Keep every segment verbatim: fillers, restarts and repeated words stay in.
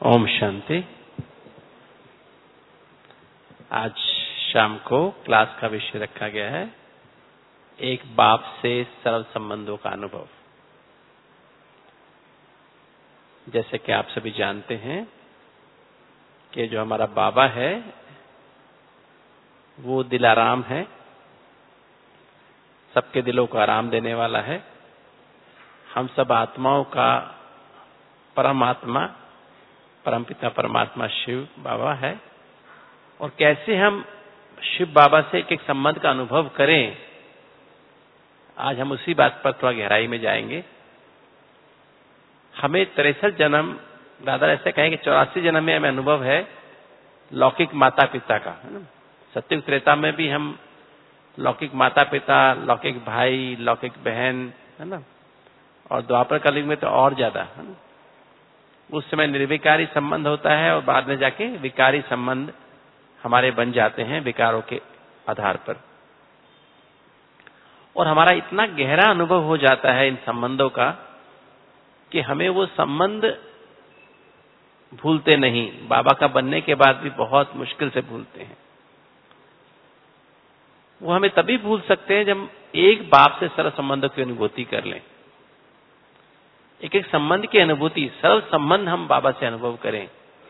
ओम शांति। आज शाम को क्लास का विषय रखा गया है एक बाप से सर्व संबंधों का अनुभव। जैसे कि आप सभी जानते हैं कि जो हमारा बाबा है वो दिलाराम है, सबके दिलों को आराम देने वाला है। हम सब आत्माओं का परमात्मा परमपिता परमात्मा शिव बाबा है। और कैसे हम शिव बाबा से एक एक संबंध का अनुभव करें, आज हम उसी बात पर थोड़ा गहराई में जाएंगे। हमें तिरसठ जन्म, दादा ऐसे कहें कि चौरासी जन्म में हमें अनुभव है लौकिक माता पिता का, है ना। सत्युग त्रेता में भी हम लौकिक माता पिता, लौकिक भाई, लौकिक बहन, है ना। और द्वापर कलयुग में तो और ज्यादा, है ना। उस समय निर्विकारी संबंध होता है और बाद में जाके विकारी संबंध हमारे बन जाते हैं विकारों के आधार पर। और हमारा इतना गहरा अनुभव हो जाता है इन संबंधों का कि हमें वो संबंध भूलते नहीं। बाबा का बनने के बाद भी बहुत मुश्किल से भूलते हैं। वो हमें तभी भूल सकते हैं जब एक बाप से सर्व संबंधों की अनुभूति कर लें। एक एक संबंध की अनुभूति, सर्व संबंध हम बाबा से अनुभव करें।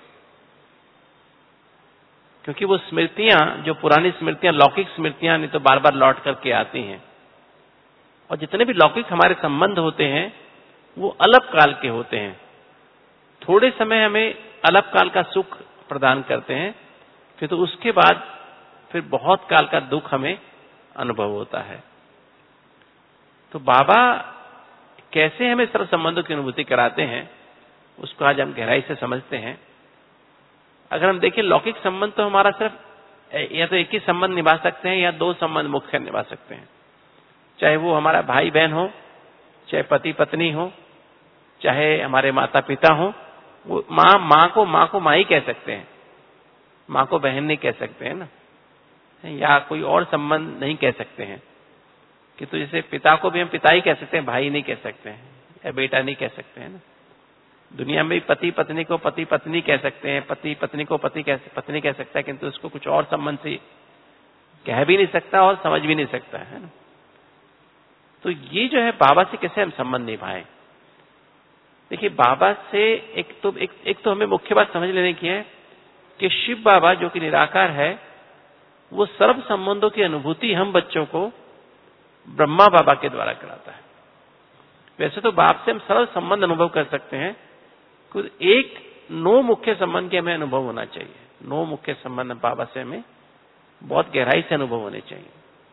क्योंकि वो स्मृतियां, जो पुरानी स्मृतियां, लौकिक स्मृतियां नहीं तो बार बार लौट करके आती हैं। और जितने भी लौकिक हमारे संबंध होते हैं वो अलग काल के होते हैं। थोड़े समय हमें अलग काल का सुख प्रदान करते हैं, फिर तो उसके बाद फिर बहुत काल का दुख हमें अनुभव होता है। तो बाबा कैसे हमें सर्व संबंधों की अनुभूति कराते हैं उसको आज हम गहराई से समझते हैं। अगर हम देखें लौकिक संबंध तो हमारा सिर्फ या तो एक ही संबंध निभा सकते हैं या दो संबंध मुख्य निभा सकते हैं। चाहे वो हमारा भाई बहन हो, चाहे पति पत्नी हो, चाहे हमारे माता पिता हो। वो माँ माँ को माँ को माँ ही कह सकते हैं, माँ को बहन नहीं कह सकते हैं ना, या कोई और संबंध नहीं कह सकते हैं। कि तो जैसे पिता को भी हम पिता ही कह सकते हैं, भाई नहीं कह सकते हैं, या बेटा नहीं कह सकते हैं ना। दुनिया में पति पत्नी को पति पत्नी कह सकते हैं, पति पत्नी को पति कह पत्नी कह सकता है, किंतु उसको कुछ और संबंध से कह भी नहीं सकता और समझ भी नहीं सकता है ना। तो ये जो है बाबा से कैसे हम संबंध निभाएं। देखिए बाबा से एक तो एक, एक तो हमें मुख्य बात समझ लेने की है कि शिव बाबा जो कि निराकार है वो सर्व संबंधों की अनुभूति हम बच्चों को ब्रह्मा बाबा के द्वारा कराता है। वैसे तो बाप से हम सर्व संबंध अनुभव कर सकते हैं, कुछ एक नौ मुख्य संबंध के हमें अनुभव होना चाहिए। नौ मुख्य संबंध बाबा से हमें बहुत गहराई से अनुभव होने चाहिए।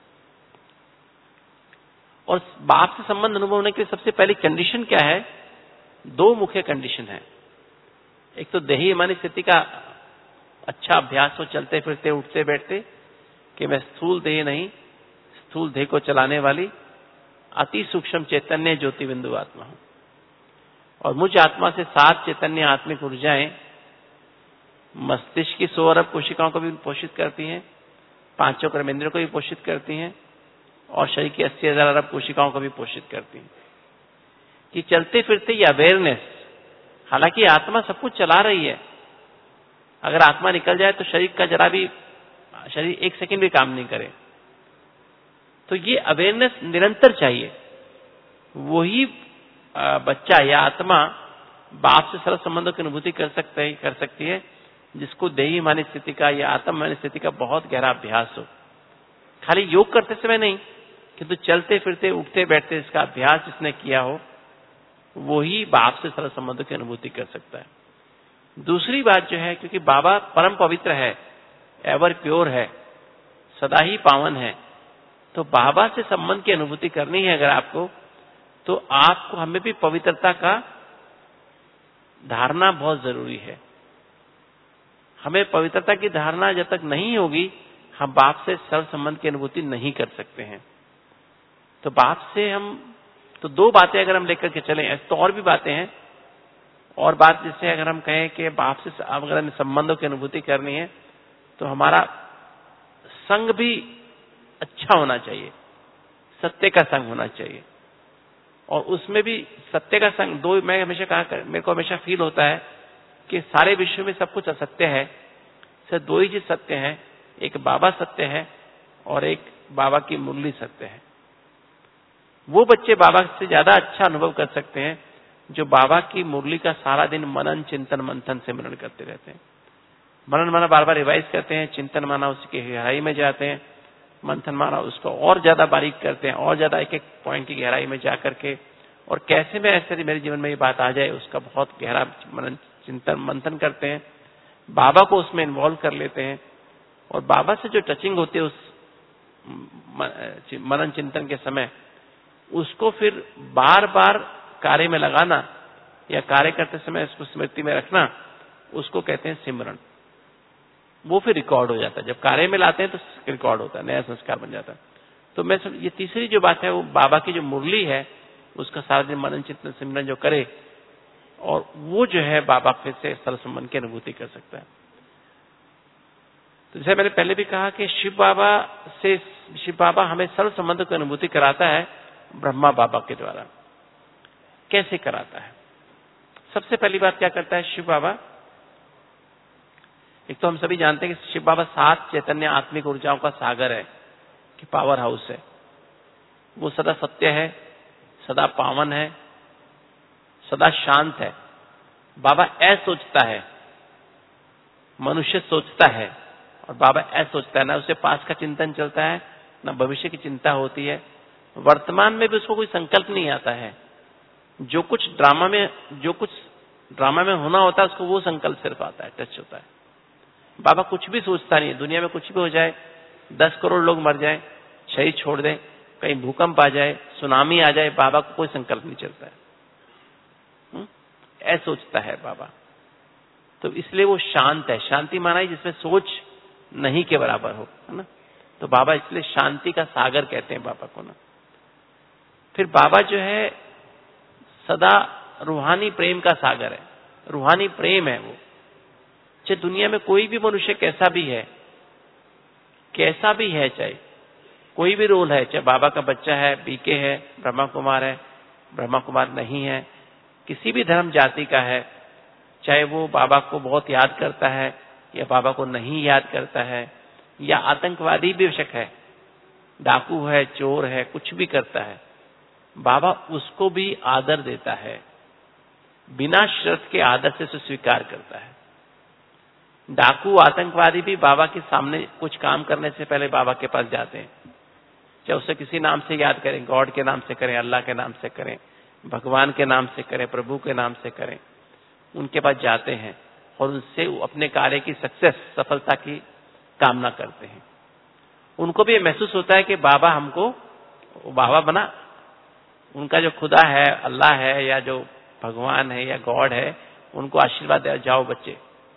और बाप से संबंध अनुभव होने के लिए सबसे पहली कंडीशन क्या है? दो मुख्य कंडीशन है। एक तो देही मानी स्थिति का अच्छा अभ्यास हो, चलते फिरते उठते बैठते, कि मैं स्थूल देह नहीं स्थूल देह को चलाने वाली अति सूक्ष्म चैतन्य ज्योति बिंदु आत्मा हूं। और मुझ आत्मा से सात चैतन्य आत्मिक ऊर्जाएं मस्तिष्क की सौ अरब कोशिकाओं को भी पोषित करती हैं, पांचों कर्मेंद्रियों को भी पोषित करती हैं, और शरीर की अस्सी हजार अरब कोशिकाओं को भी पोषित करती हैं। कि चलते फिरते ये अवेयरनेस, हालांकि आत्मा सब कुछ चला रही है, अगर आत्मा निकल जाए तो शरीर का जरा भी, शरीर एक सेकंड भी काम नहीं करे। तो ये अवेयरनेस निरंतर चाहिए। वही बच्चा या आत्मा बाप से सर्व संबंधों की अनुभूति कर सकता है कर सकती है जिसको देही मानी स्थिति का या आत्म मानी स्थिति का बहुत गहरा अभ्यास हो। खाली योग करते समय नहीं, किंतु चलते फिरते उठते बैठते इसका अभ्यास जिसने किया हो वही बाप से सर्व संबंधों की अनुभूति कर सकता है। दूसरी बात जो है, क्योंकि बाबा परम पवित्र है, एवर प्योर है, सदा ही पावन है, तो बाबा से संबंध की अनुभूति करनी है अगर आपको, तो आपको हमें भी पवित्रता का धारणा बहुत जरूरी है। हमें पवित्रता की धारणा जब तक नहीं होगी हम बाप से सर्व संबंध की अनुभूति नहीं कर सकते हैं। तो बाप से हम तो दो बातें अगर हम लेकर के चलें, ऐसे तो और भी बातें हैं। और बात जैसे अगर हम कहें कि बाप से अगर हमें संबंधों की अनुभूति करनी है तो हमारा संग भी अच्छा होना चाहिए, सत्य का संग होना चाहिए। और उसमें भी सत्य का संग दो, मैं हमेशा कहा, मेरे को हमेशा फील होता है कि सारे विश्व में सब कुछ असत्य है, सिर्फ दो ही चीज सत्य है, एक बाबा सत्य है और एक बाबा की मुरली सत्य है। वो बच्चे बाबा से ज्यादा अच्छा अनुभव कर सकते हैं जो बाबा की मुरली का सारा दिन मनन चिंतन मंथन सिमरन करते रहते हैं। मनन माना बार बार रिवाइज करते हैं, चिंतन माना उसकी गहराई में जाते हैं, मंथन माना उसको और ज्यादा बारीक करते हैं, और ज्यादा एक एक पॉइंट की गहराई में जाकर के, और कैसे में ऐसे मेरे जीवन में ये बात आ जाए उसका बहुत गहरा मनन चिंतन मंथन करते हैं, बाबा को उसमें इन्वॉल्व कर लेते हैं, और बाबा से जो टचिंग होती है उस मनन चिंतन के समय, उसको फिर बार बार कार्य में लगाना या कार्य करते समय उसको स्मृति में रखना, उसको कहते हैं सिमरन। वो फिर रिकॉर्ड हो जाता है, जब कार्य में लाते हैं तो रिकॉर्ड होता है, नया संस्कार बन जाता है। तो मैं सब, ये तीसरी जो बात है वो बाबा की जो मुरली है उसका सारा दिन मनन चिंतन सिमरन जो करे, और वो जो है बाबा फिर से सरल संबंध की अनुभूति कर सकता है। तो जैसे मैंने पहले भी कहा कि शिव बाबा से शिव बाबा हमें सरल संबंध की अनुभूति कराता है ब्रह्मा बाबा के द्वारा। कैसे कराता है? सबसे पहली बात क्या करता है शिव बाबा? एक तो हम सभी जानते हैं कि शिव बाबा सात चैतन्य आत्मिक ऊर्जाओं का सागर है, कि पावर हाउस है। वो सदा सत्य है, सदा पावन है, सदा शांत है। बाबा ऐ सोचता है, मनुष्य सोचता है, और बाबा ऐ सोचता है, ना उसे पास का चिंतन चलता है, ना भविष्य की चिंता होती है, वर्तमान में भी उसको कोई संकल्प नहीं आता है। जो कुछ ड्रामा में जो कुछ ड्रामा में होना होता है उसको वो संकल्प सिर्फ आता है, टच होता है। बाबा कुछ भी सोचता नहीं है, दुनिया में कुछ भी हो जाए, दस करोड़ लोग मर जाए, शरीर छोड़ दें, कहीं भूकंप आ जाए, सुनामी आ जाए, बाबा को कोई संकल्प नहीं चलता है। ऐसा सोचता है बाबा, तो इसलिए वो शांत है। शांति माना ही जिसमें सोच नहीं के बराबर हो, है ना। तो बाबा इसलिए शांति का सागर कहते हैं बाबा को ना। फिर बाबा जो है सदा रूहानी प्रेम का सागर है, रूहानी प्रेम है वो। चाहे दुनिया में कोई भी मनुष्य कैसा भी है, कैसा भी है, चाहे कोई भी रोल है, चाहे बाबा का बच्चा है, बीके है, ब्रह्मा कुमार है, ब्रह्मा कुमार नहीं है, किसी भी धर्म जाति का है, चाहे वो बाबा को बहुत याद करता है या बाबा को नहीं याद करता है, या आतंकवादी भी बेशक है, डाकू है, चोर है, कुछ भी करता है, बाबा उसको भी आदर देता है, बिना शर्त के आदर से स्वीकार करता है। डाकू आतंकवादी भी बाबा के सामने कुछ काम करने से पहले बाबा के पास जाते हैं, चाहे उसे किसी नाम से याद करें, गॉड के नाम से करें, अल्लाह के नाम से करें, भगवान के नाम से करें, प्रभु के नाम से करें, उनके पास जाते हैं और उनसे अपने कार्य की सक्सेस, सफलता की कामना करते हैं। उनको भी ये महसूस होता है कि बाबा हमको, बाबा बना, उनका जो खुदा है, अल्लाह है, या जो भगवान है या गॉड है, उनको आशीर्वाद दे, जाओ बच्चे।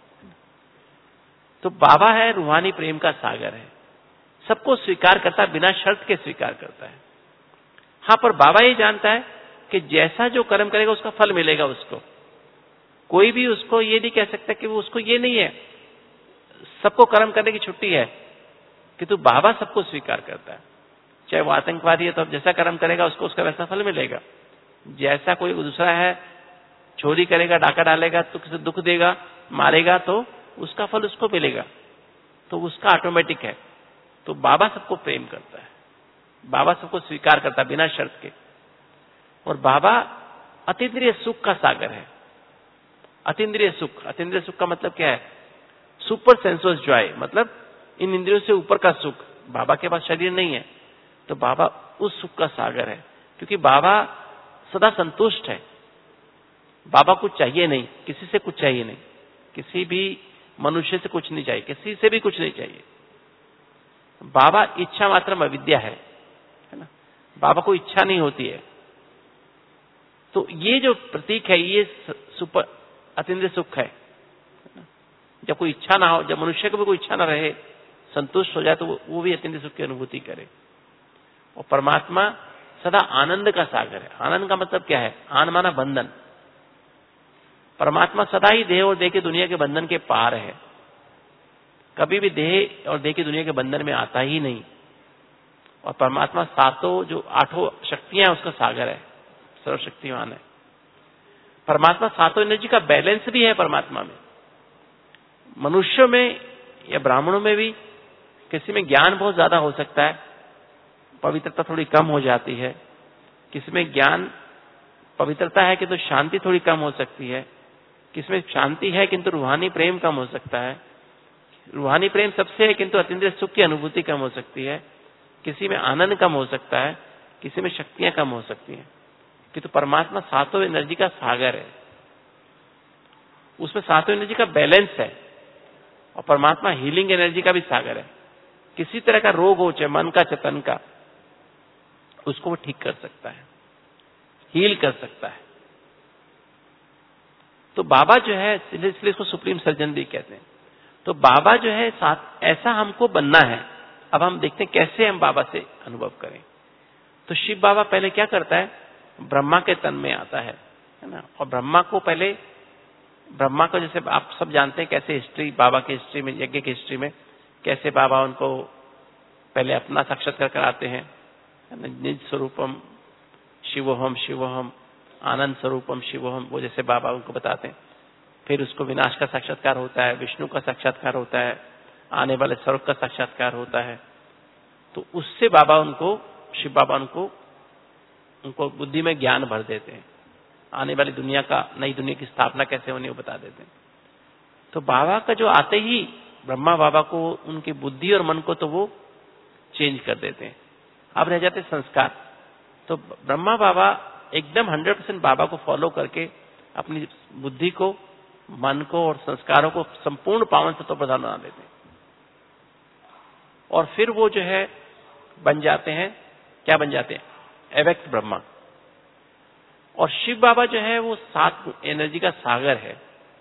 तो बाबा है रूहानी प्रेम का सागर है, सबको स्वीकार करता है, बिना शर्त के स्वीकार करता है। हाँ, पर बाबा ये जानता है कि जैसा जो कर्म करेगा उसका फल मिलेगा उसको। कोई भी उसको ये नहीं कह सकता कि वो, उसको ये नहीं है, सबको कर्म करने की छुट्टी है, कि तू बाबा सबको स्वीकार करता है। चाहे वो आतंकवादी है तो अब जैसा कर्म करेगा उसको उसका वैसा फल मिलेगा। जैसा कोई दूसरा है, चोरी करेगा, डाका डालेगा तो किसी दुख देगा, मारेगा तो उसका फल उसको मिलेगा, तो उसका ऑटोमेटिक है। तो बाबा सबको प्रेम करता है, बाबा सबको स्वीकार करता है बिना शर्त के। और बाबा अतीन्द्रिय सुख का सागर है। अतीन्द्रिय सुख, अतीन्द्रिय सुख का मतलब क्या है? सुपर सेंसुअस जॉय, मतलब इन इंद्रियों से ऊपर का सुख। बाबा के पास शरीर नहीं है, तो बाबा उस सुख का सागर है, क्योंकि बाबा सदा संतुष्ट है। बाबा कुछ चाहिए नहीं, किसी से कुछ चाहिए नहीं, किसी भी मनुष्य से कुछ नहीं चाहिए, किसी से भी कुछ नहीं चाहिए। बाबा इच्छा मात्र अविद्या है, है ना। बाबा को इच्छा नहीं होती है। तो ये जो प्रतीक है, ये सुपर अतीन्द्रिय सुख है। जब कोई इच्छा ना हो, जब मनुष्य को भी कोई इच्छा ना रहे, संतुष्ट हो जाए, तो वो भी अतीन्द्रिय सुख की अनुभूति करे। और परमात्मा सदा आनंद का सागर है। आनंद का मतलब क्या है? आन माना बंधन। परमात्मा सदा ही देह और देह की दुनिया के बंधन के पार है, कभी भी देह और देह की दुनिया के बंधन में आता ही नहीं। और परमात्मा सातों जो आठों शक्तियां उसका सागर है, सर्वशक्तिमान है। परमात्मा सातों एनर्जी का बैलेंस भी है परमात्मा में। मनुष्यों में या ब्राह्मणों में भी किसी में ज्ञान बहुत ज्यादा हो सकता है, पवित्रता थोड़ी कम हो जाती है। किसी में ज्ञान पवित्रता है किंतु तो शांति थोड़ी कम हो सकती है। किसी में शांति है किंतु रूहानी प्रेम कम हो सकता है। रूहानी प्रेम सबसे है किंतु अतीन्द्रिय सुख की अनुभूति कम हो सकती है। किसी में आनंद कम हो सकता है, किसी में शक्तियां कम हो सकती हैं। किंतु परमात्मा सातों एनर्जी का सागर है, उसमें सातों एनर्जी का बैलेंस है। और परमात्मा हीलिंग एनर्जी का भी सागर है। किसी तरह का रोग हो, चाहे मन का चाहे तन का, उसको वो ठीक कर सकता है, हील कर सकता है। तो बाबा जो है, इसलिए इसको सुप्रीम सर्जन भी कहते हैं। तो बाबा जो है साथ ऐसा हमको बनना है। अब हम देखते हैं कैसे हम बाबा से अनुभव करें। तो शिव बाबा पहले क्या करता है, ब्रह्मा के तन में आता है, है ना। और ब्रह्मा को पहले, ब्रह्मा को जैसे आप सब जानते हैं कैसे हिस्ट्री, बाबा की हिस्ट्री में, यज्ञ की हिस्ट्री में कैसे बाबा उनको पहले अपना साक्षात्कार कराते हैं, निज स्वरूपम शिवोहम शिवोहम आनंद स्वरूपम शिवोहम, वो जैसे बाबा उनको बताते हैं। फिर उसको विनाश का साक्षात्कार होता है, विष्णु का साक्षात्कार होता है, आने वाले स्वर्ग का साक्षात्कार होता है। तो उससे बाबा उनको, शिव बाबा उनको उनको बुद्धि में ज्ञान भर देते हैं। आने वाली दुनिया का, नई दुनिया की स्थापना कैसे होनी वो बता देते हैं। तो बाबा का जो आते ही ब्रह्मा बाबा को, उनकी बुद्धि और मन को तो वो चेंज कर देते हैं। अब रह जाते संस्कार। तो ब्रह्मा बाबा एकदम हंड्रेड परसेंट बाबा को फॉलो करके अपनी बुद्धि को, मन को और संस्कारों को संपूर्ण पावन तत्व प्रधान बना देते हैं। और फिर वो जो है बन जाते हैं, क्या बन जाते हैं, अव्यक्त ब्रह्मा। और शिव बाबा जो है वो सात एनर्जी का सागर है।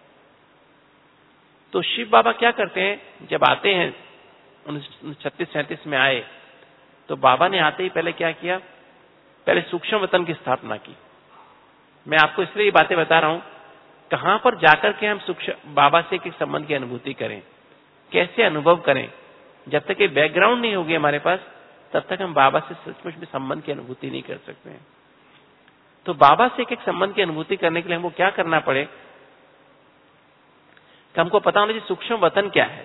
तो शिव बाबा क्या करते हैं, जब आते हैं उन्नीस छत्तीस सैंतीस में आए, तो बाबा ने आते ही पहले क्या किया, पहले सूक्ष्म वतन की स्थापना की। मैं आपको इसलिए ये बातें बता रहा हूं, कहां पर जाकर के हम सूक्ष्म बाबा से एक संबंध की अनुभूति करें, कैसे अनुभव करें। जब तक ये बैकग्राउंड नहीं होगी हमारे पास, तब तक हम बाबा से सचमुच में संबंध की अनुभूति नहीं कर सकते हैं। तो बाबा से एक एक संबंध की अनुभूति करने के लिए हमको क्या करना पड़े कि हमको पता होना चाहिए सूक्ष्म वतन क्या है।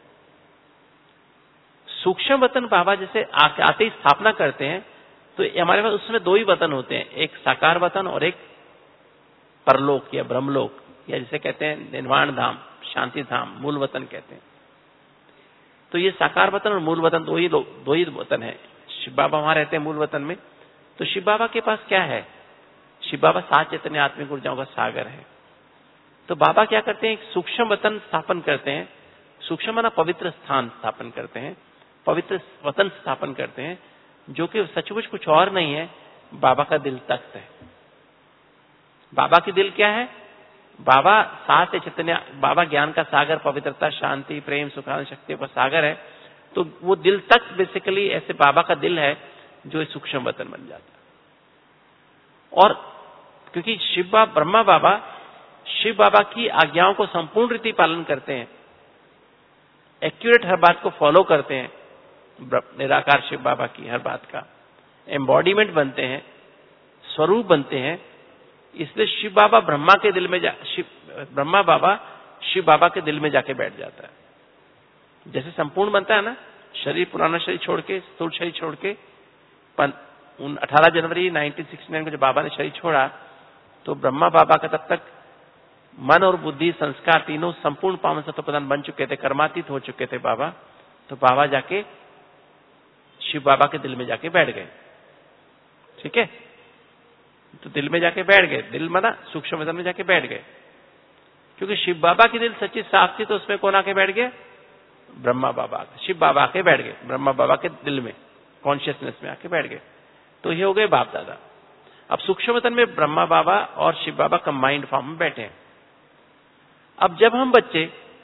सूक्ष्म वतन बाबा जैसे आते ही स्थापना करते हैं, तो हमारे पास उसमें दो ही वतन होते हैं, एक साकार वतन और एक परलोक या ब्रह्मलोक, या जिसे कहते हैं निर्वाण धाम, शांति धाम, मूल वतन कहते हैं। तो ये साकार वतन और मूल वतन दो ही दो ही वतन है। शिव बाबा वहां रहते हैं मूल वतन में। तो शिव बाबा के पास क्या है, शिव बाबा सात चैतन्य आत्मिक ऊर्जाओं का सागर है। तो बाबा क्या करते हैं, एक सूक्ष्म वतन स्थापन करते हैं। सूक्ष्म माना पवित्र स्थान स्थापन करते हैं, पवित्र वतन स्थापन करते हैं, जो कि सचमुच कुछ और नहीं है, बाबा का दिल तख्त है। बाबा की दिल क्या है, बाबा सात चैतन्य, बाबा ज्ञान का सागर, पवित्रता, शांति, प्रेम, सुखान, शक्तियों का सागर है। तो वो दिल तख्त बेसिकली ऐसे बाबा का दिल है, जो सूक्ष्म वतन बन जाता है। और क्योंकि शिव बाबा, ब्रह्मा बाबा शिव बाबा की आज्ञाओं को संपूर्ण रीति पालन करते हैं, एक्यूरेट हर बात को फॉलो करते हैं, निराकार शिव बाबा की हर बात का एम्बॉडीमेंट बनते हैं, स्वरूप बनते हैं। इसलिए शिव बाबा ब्रह्मा के दिल में जा, शिव ब्रह्मा बाबा शिव बाबा के दिल में जाके बैठ जाता है। जैसे संपूर्ण बनता है ना, शरीर, पुराना शरीर छोड़ के, स्थूल शरीर छोड़ के, अठारह जनवरी उन्नीस सौ उनहत्तर को जब बाबा ने शरीर छोड़ा, तो ब्रह्मा बाबा का तब तक मन और बुद्धि, संस्कार तीनों संपूर्ण पावन तत्व प्रधान बन चुके थे, कर्मातीत हो चुके थे बाबा। तो बाबा जाके शिव बाबा के दिल में जाके बैठ गए। ठीक है, तो दिल में जाके बैठ गए, दिल मना सूक्ष्म वतन में जाके बैठ गए। क्योंकि शिव बाबा की दिल सच्ची साफ थी, तो उसमें कौन आके बैठ गया, ब्रह्मा बाबा, शिव बाबा आके बैठ गए, ब्रह्मा बाबा के दिल में, कॉन्शियसनेस में आके बैठ गए। तो ये हो गए बाप दादा। अब सूक्ष्म वतन में ब्रह्मा बाबा और शिव बाबा कंबाइंड फॉर्म में बैठे हैं। अब जब हम बच्चे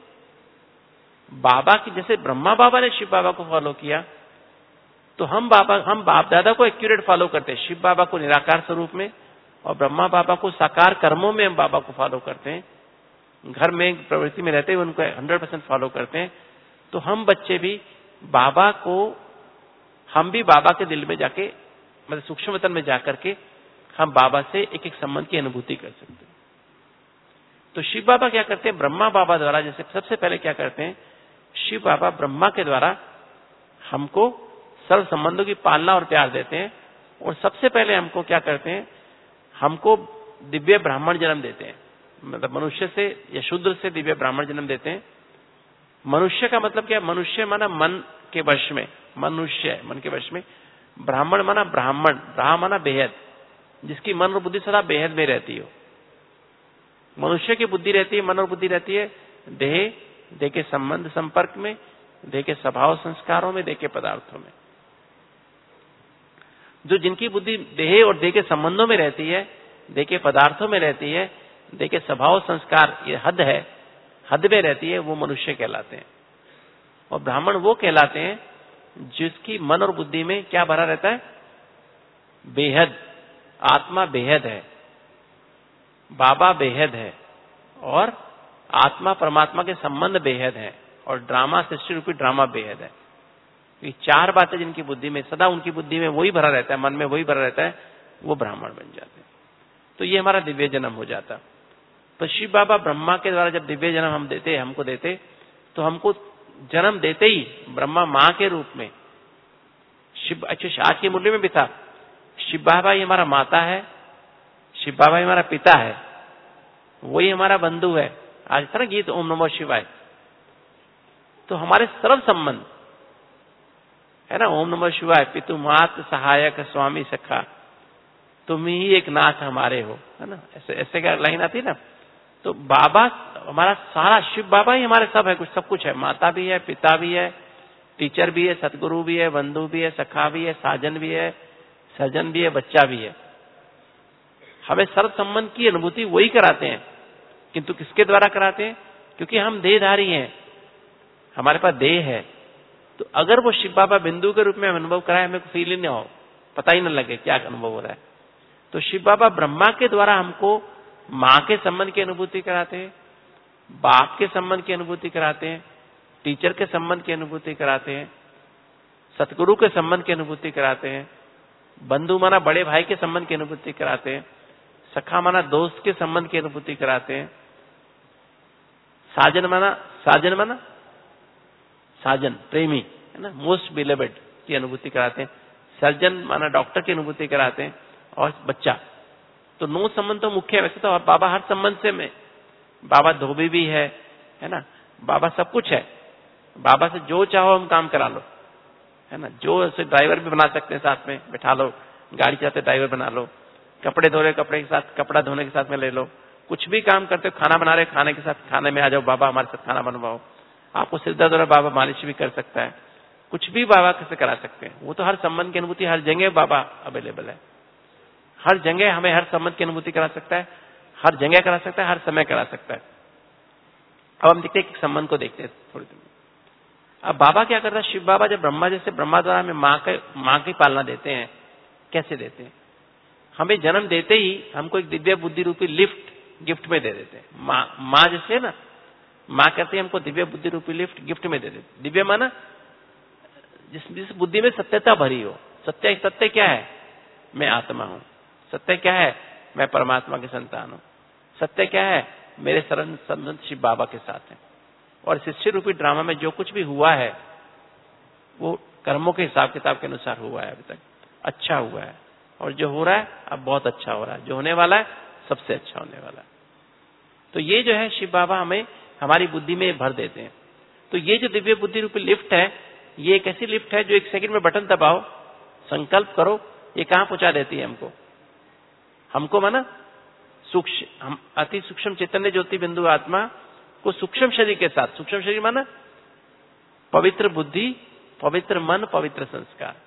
बाबा की, जैसे ब्रह्मा बाबा ने शिव बाबा को फॉलो किया, तो हम बाबा हम बाप दादा को एक्यूरेट फॉलो करते हैं, शिव बाबा को निराकार स्वरूप में, और ब्रह्मा बाबा को साकार कर्मों में हम बाबा को फॉलो करते हैं। घर में प्रवृत्ति में रहते हुए उनको हंड्रेड परसेंट फॉलो करते हैं। तो हम बच्चे भी बाबा को, हम भी बाबा के दिल में जाके, मतलब सूक्ष्म वतन में जाकर के हम बाबा से एक एक संबंध की अनुभूति कर सकते हैं। तो शिव बाबा क्या करते हैं, ब्रह्मा बाबा द्वारा, जैसे सबसे पहले क्या करते हैं, शिव बाबा ब्रह्मा के द्वारा हमको सर्व संबंधों की पालना और प्यार देते हैं। और सबसे पहले हमको क्या करते हैं, हमको दिव्य ब्राह्मण जन्म देते हैं। मतलब मनुष्य से या शूद्र से दिव्य ब्राह्मण जन्म देते हैं। मनुष्य का मतलब क्या है, मनुष्य माना मन के वश में, मनुष्य मन के वश में, ब्राह्मण माना ब्राह्मण, ब्राह्मण माना बेहद, जिसकी मन और बुद्धि सदा बेहद में रहती हो। मनुष्य की बुद्धि रहती है, मन और बुद्धि रहती है देह, देह के संबंध संपर्क में, देह के स्वभाव संस्कारों में, देह के पदार्थों में। जो जिनकी बुद्धि देह और देह के संबंधों में रहती है, देह के पदार्थों में रहती है, देह के स्वभाव संस्कार, ये हद है, हद में रहती है, वो मनुष्य कहलाते हैं। और ब्राह्मण वो कहलाते हैं जिसकी मन और बुद्धि में क्या भरा रहता है, बेहद, आत्मा बेहद है, बाबा बेहद है, और आत्मा परमात्मा के संबंध बेहद है, और ड्रामा सृष्टि रूपी ड्रामा बेहद है। ये चार बातें जिनकी बुद्धि में, सदा उनकी बुद्धि में वही भरा रहता है, मन में वही भरा रहता है, वो ब्राह्मण बन जाते हैं। तो ये हमारा दिव्य जन्म हो जाता। तो शिव बाबा ब्रह्मा के द्वारा जब दिव्य जन्म हम देते, हमको देते, तो हमको जन्म देते ही ब्रह्मा मां के रूप में, शिव, अच्छा आज की मुरली में भी था, शिव बाबा ही हमारा माता है, शिव बाबा ही हमारा पिता है, वही हमारा बंधु है। आज था ना गीत ओम नमो शिवाय। तो हमारे सर्व संबंध है ना, ओम नमो शिवाय, पितु मात सहायक स्वामी सखा, तुम ही एक नाथ हमारे हो, है ना, ऐसे ऐसे क्या लाइन आती है ना। तो बाबा हमारा सारा, शिव बाबा ही हमारे सब है, कुछ सब कुछ है, माता भी है, पिता भी है, टीचर भी है, सतगुरु भी है, बंधु भी है, सखा भी है, साजन भी है, सजन भी है, बच्चा भी है। हमें सर्व संबंध की अनुभूति वही कराते हैं, किंतु किसके द्वारा कराते हैं, क्योंकि हम देहधारी हैं, हमारे पास देह है। तो अगर वो शिव बाबा बिंदु के रूप में अनुभव कराए, हमें फील ही नहीं हो, पता ही न लगे क्या अनुभव हो रहा है। तो शिव बाबा ब्रह्मा के द्वारा हमको मां के संबंध की अनुभूति कराते हैं, बाप के संबंध की अनुभूति कराते हैं, टीचर के संबंध की अनुभूति कराते हैं, सतगुरु के संबंध की अनुभूति कराते हैं, बंधु माना बड़े भाई के संबंध की अनुभूति कराते हैं, सखा माना दोस्त के संबंध की अनुभूति कराते हैं, साजन माना साजन माना साजन प्रेमी, है ना, मोस्ट बिलेवेड की अनुभूति कराते हैं, सर्जन माना डॉक्टर की अनुभूति कराते हैं, और बच्चा। तो नौ संबंध तो मुख्य है। वैसे तो बाबा हर संबंध से में, बाबा धोबी भी है, है ना, बाबा सब कुछ है। बाबा से जो चाहो हम काम करा लो, है ना, जो ऐसे ड्राइवर भी बना सकते हैं, साथ में बैठा लो, गाड़ी चलाते ड्राइवर बना लो, कपड़े धो रहे कपड़े के साथ कपड़ा धोने के साथ में ले लो, कुछ भी काम करते हो, खाना बना रहे खाने के साथ खाने में आ जाओ, बाबा हमारे साथ खाना बनवाओ। आपको सिर दर्द हो रहा है, बाबा मालिश भी कर सकता है, कुछ भी बाबा कैसे करा सकते हैं। वो तो हर संबंध की अनुभूति हर जगह बाबा अवेलेबल है, हर जगह हमें हर संबंध की अनुभूति करा सकता है, हर जगह करा सकता है, हर समय करा सकता है। अब हम देखते हैं एक संबंध को देखते हैं थोड़ी देर। अब बाबा क्या करता है, शिव बाबा जब ब्रह्मा जैसे ब्रह्मा द्वारा हमें माँ के माँ की पालना देते हैं, कैसे देते हैं, हमें जन्म देते ही हमको एक दिव्य बुद्धि रूपी लिफ्ट गिफ्ट में दे देते हैं। माँ माँ जैसे ना, माँ कहते हैं हमको दिव्य बुद्धि रूपी लिफ्ट गिफ्ट में दे देते। दिव्य माना जिस जिस बुद्धि में सत्यता भरी हो। सत्य सत्य क्या है, मैं आत्मा हूं। सत्य क्या है, मैं परमात्मा की संतान हूं। सत्य क्या है, मेरे शरण संबंध शिव बाबा के साथ है। और शिष्य रूपी ड्रामा में जो कुछ भी हुआ है वो कर्मों के हिसाब किताब के अनुसार हुआ है, अभी तक अच्छा हुआ है, और जो हो रहा है अब बहुत अच्छा हो रहा है, जो होने वाला है सबसे अच्छा होने वाला है। तो ये जो है शिव बाबा हमें हमारी बुद्धि में भर देते हैं। तो ये जो दिव्य बुद्धि रूपी लिफ्ट है, ये एक ऐसी लिफ्ट है जो एक सेकंड में बटन दबाओ, संकल्प करो, ये कहां पहुंचा देती है हमको हमको माना सूक्ष्म, हम अति सूक्ष्म चैतन्य ज्योति बिंदु आत्मा को सूक्ष्म शरीर के साथ, सूक्ष्म शरीर माना पवित्र बुद्धि, पवित्र मन, पवित्र संस्कार,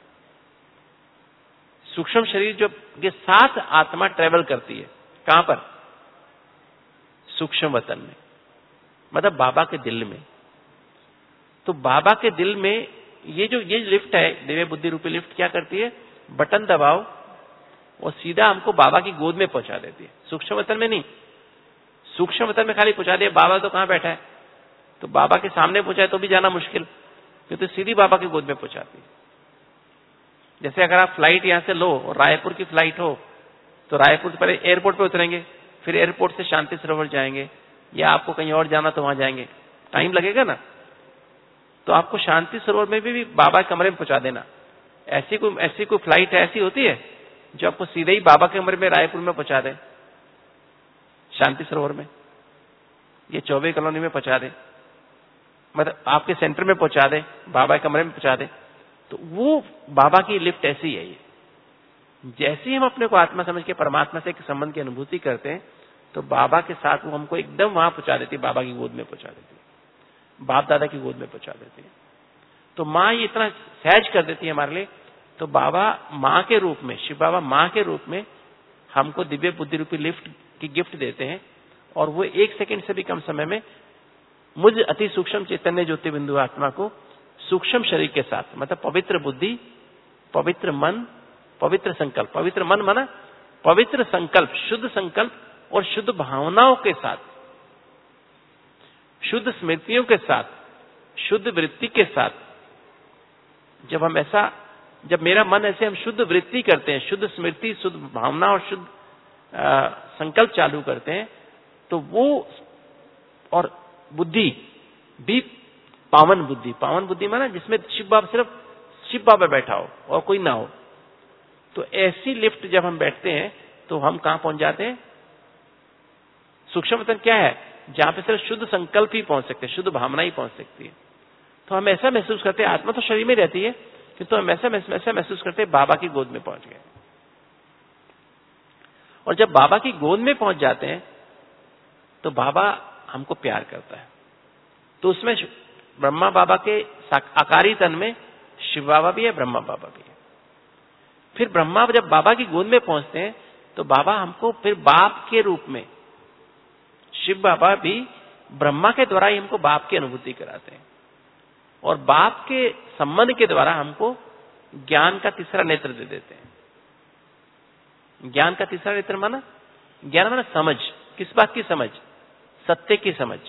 सूक्ष्म शरीर जो के साथ आत्मा ट्रेवल करती है। कहां पर, सूक्ष्म वतन में, मतलब बाबा के दिल में। तो बाबा के दिल में ये जो ये लिफ्ट है, दिव्य बुद्धि रूपी लिफ्ट क्या करती है, बटन दबाओ और सीधा हमको बाबा की गोद में पहुंचा देती है। सूक्ष्म वतन में नहीं, सूक्ष्म वतन में खाली पहुंचा दिया, बाबा तो कहां बैठा है, तो बाबा के सामने पहुंचाए तो भी जाना मुश्किल, क्योंकि तो सीधी बाबा की गोद में पहुंचाती है। जैसे अगर आप फ्लाइट यहां से लो और रायपुर की फ्लाइट हो, तो रायपुर से पहले एयरपोर्ट पे उतरेंगे, फिर एयरपोर्ट से शांति सरोवर जाएंगे, या आपको कहीं और जाना तो वहां जाएंगे, टाइम लगेगा ना। तो आपको शांति सरोवर में भी, भी बाबा के कमरे में पहुंचा देना। ऐसी कोई ऐसी कोई फ्लाइट ऐसी होती है जो आपको सीधे ही बाबा के कमरे में रायपुर में पहुंचा दे, शांति सरोवर में, ये चौबे कॉलोनी में पहुंचा दे, मतलब आपके सेंटर में पहुंचा दे, बाबा के कमरे में पहुंचा दे। तो वो बाबा की लिफ्ट ऐसी है। ये जैसे ही हम अपने को आत्मा समझ के परमात्मा से एक संबंध की अनुभूति करते हैं तो बाबा के साथ वो हमको एकदम वहां पहुंचा देती है, बाबा की गोद में पहुंचा देती है, बाप दादा की गोद में पहुंचा देती है। तो माँ ये इतना सहज कर देती है हमारे लिए। तो बाबा माँ के रूप में, शिव बाबा माँ के रूप में हमको दिव्य बुद्धि रूपी लिफ्ट की गिफ्ट देते हैं। और वो एक सेकंड से भी कम समय में मुझ अति सूक्ष्म चैतन्य ज्योति बिंदु आत्मा को सूक्ष्म शरीर के साथ, मतलब पवित्र बुद्धि, पवित्र मन, पवित्र संकल्प, पवित्र मन माना पवित्र संकल्प, शुद्ध संकल्प और शुद्ध भावनाओं के साथ, शुद्ध स्मृतियों के साथ, शुद्ध वृत्ति के साथ, जब हम ऐसा, जब मेरा मन ऐसे हम शुद्ध वृत्ति करते हैं, शुद्ध स्मृति, शुद्ध भावना और शुद्ध आ, संकल्प चालू करते हैं, तो वो और बुद्धि भी पावन बुद्धि, पावन बुद्धि माना जिसमें शिव बाबा, सिर्फ शिव बाबा बैठा हो और कोई ना हो। तो ऐसी लिफ्ट जब हम बैठते हैं तो हम कहां पहुंच जाते हैं? सूक्ष्म वतन क्या है? जहां पे सिर्फ शुद्ध संकल्प ही पहुंच सकते हैं, शुद्ध भावना ही पहुंच सकती है। तो हम ऐसा महसूस करते हैं, आत्मा तो शरीर में रहती है, किंतु हम ऐसा ऐसा महसूस करते हैं बाबा की गोद में पहुंच गए। और जब बाबा की गोद में पहुंच जाते हैं तो बाबा हमको प्यार करता है। तो उसमें ब्रह्मा बाबा के आकारी तन में शिव बाबा भी है, ब्रह्मा बाबा भी है। फिर ब्रह्मा जब बाबा की गोद में पहुंचते हैं तो बाबा हमको फिर बाप के रूप में, शिव बाबा भी ब्रह्मा के द्वारा ही हमको बाप की अनुभूति कराते हैं। और बाप के संबंध के द्वारा हमको ज्ञान का तीसरा नेत्र दे देते हैं। ज्ञान का तीसरा नेत्र माना, ज्ञान माना समझ। किस बात की समझ? सत्य की समझ।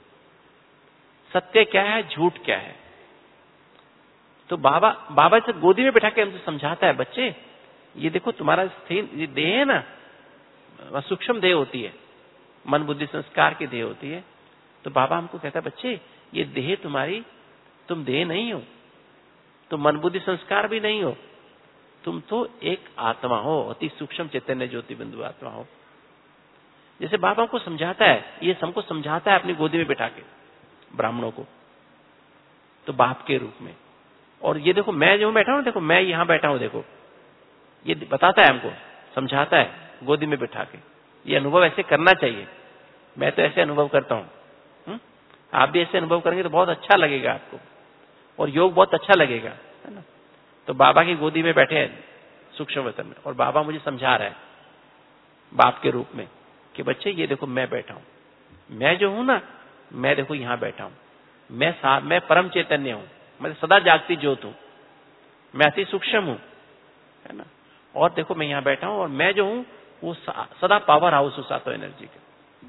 सत्य क्या है, झूठ क्या है। तो बाबा बाबा से गोदी में बैठा के हमसे समझाता है, बच्चे ये देखो तुम्हारा स्थिर ये देह है ना, सूक्ष्म देह होती है, मन बुद्धि संस्कार की देह होती है। तो बाबा हमको कहता है, बच्चे ये देह तुम्हारी, तुम देह नहीं हो, तुम मन बुद्धि संस्कार भी नहीं हो, तुम तो एक आत्मा हो, अति सूक्ष्म चैतन्य ज्योति बिंदु आत्मा हो। जैसे बाबा को समझाता है, ये हमको समझाता है अपनी गोदी में बैठा के ब्राह्मणों को, तो बाप के रूप में। और ये देखो मैं जो बैठा हूं, देखो मैं यहां बैठा हूं, देखो ये बताता है हमको, समझाता है गोदी में बैठा के। ये अनुभव ऐसे करना चाहिए, मैं तो ऐसे अनुभव करता हूं, आप भी ऐसे अनुभव करेंगे तो बहुत अच्छा लगेगा आपको, और योग बहुत अच्छा लगेगा, है ना। तो बाबा की गोदी में बैठे हैं सूक्ष्म वतन में, और बाबा मुझे समझा रहा है बाप के रूप में कि बच्चे ये देखो मैं बैठा हूं, मैं जो हूं ना, मैं देखो यहां बैठा हूं, मैं साथ मैं परम चैतन्य हूं, मैं सदा जागती ज्योत हूं, मैं अति सूक्ष्म हूं, है ना। और देखो मैं यहां बैठा हूं, और मैं जो हूं वो सदा पावर हाउस हूं, सातों एनर्जी का।